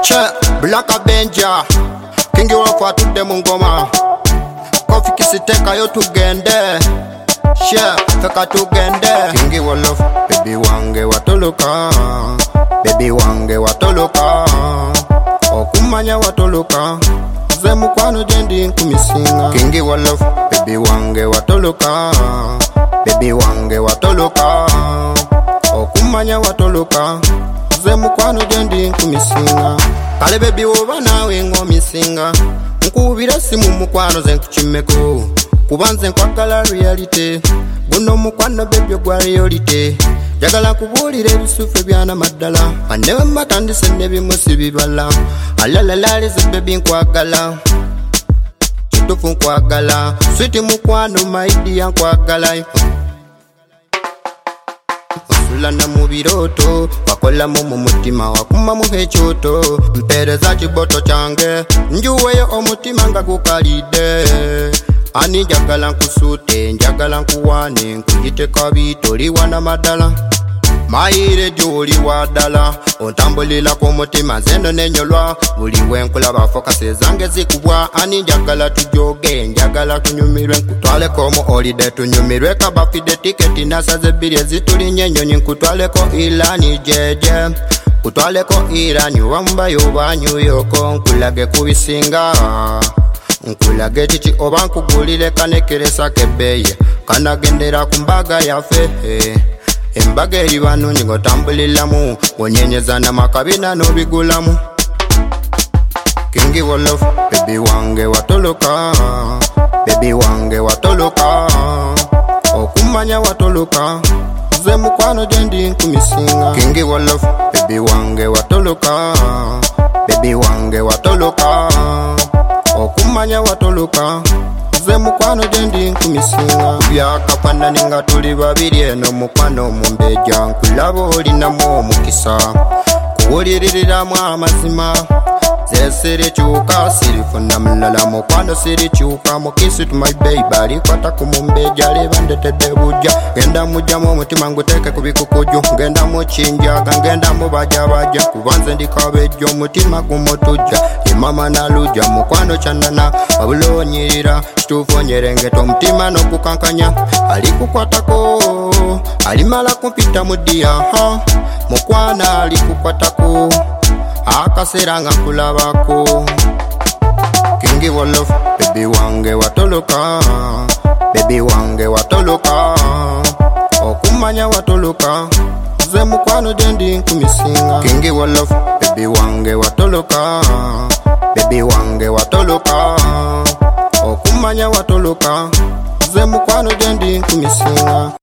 Che, Black Avenger Kingi wafu tude mungoma Kofi kisiteka yo tugende She, feka tugende Kingi wolof, baby wange watoloka Baby wange watoloka Okumanya watoloka Ze mukwano jendi nkumisinga Kingi wolof, baby wange watoloka Baby wange watoloka Okumanya watoloka Ze mukwano jendi nkumisinga Kale baby woba nawe ngomisinga Nkubira simu mukwano ze nkuchimeko Kubanze nkwagala reality Guno mukwano baby gwa reality Jagala kubulira ebisufu byana maddala Anewe matandise nebimusi bibala Alalalali ze baby nkwagala Kitufu nkwagala Sweet mukwano maidi ya nkwagala Osulana mu biroto Wakola mu mutima wakuma mu hechoto Mpereza kiboto change Njuweyo omutima nga gukalide Ani njagala nkusute njagala nkuwane Nkuyite kabito liwana madala Maire joli wadala Ontambulila kumutima zeno nenyolwa Buliwe nkulaba fokase zange zikubwa Ani njagala tujoge njagala kunyumirwe Nkutwale komu holiday tunyumirwe Kabafide tiketi nasaze biri zituli nyenyonyi Nkutwale ko ilani jeje Kutwale ko irani wamba yoba New York Nkulage kubisinga Nkulage chichi oba nkugulile kanekeresa kebeye Kanagendera kumbaga yafe Embaga eri bano nyingo tambulilamu Wonyenyeza na makabina no bigulamu Kingi wolof, baby wange watoloka Baby wange watoloka Okumanya watoloka Ze mukwano jendi nkumisinga Kingi wolof, baby wange watoloka Baby wange watoloka Okumanya watoloka Ze mukwano jendi nkumisinga Byakapana ninga tuli babiri eno mukwano mumbeja Nkulabo olinamu omukisa Kuwuliririramu amazima Zesiri chuka sirifuna mulala mukwano siri chuka Mukisi to my baby alikwata kumumbeja Lebandetede buja Genda mujamu mutima nguteke kubikukuju Genda muchinjaga ngenda mubaja baja Kubanze ndikabejo mutima gumotuja Imama naluja mukwano chanana Wabulo nyirira Chitufu nyerengeto mutima no kukankanya Alikukwatako Alimala kumpita mudia Mukwana alikukwatako Akaseranga kulabako Kingi wolof, baby wange watoloka Baby wange watoloka Okumanya watoloka Ze mukwano jendi nkumisinga Kingi wolof, baby wange watoloka Baby wange watoloka Okumanya watoloka Ze mukwano jendi nkumisinga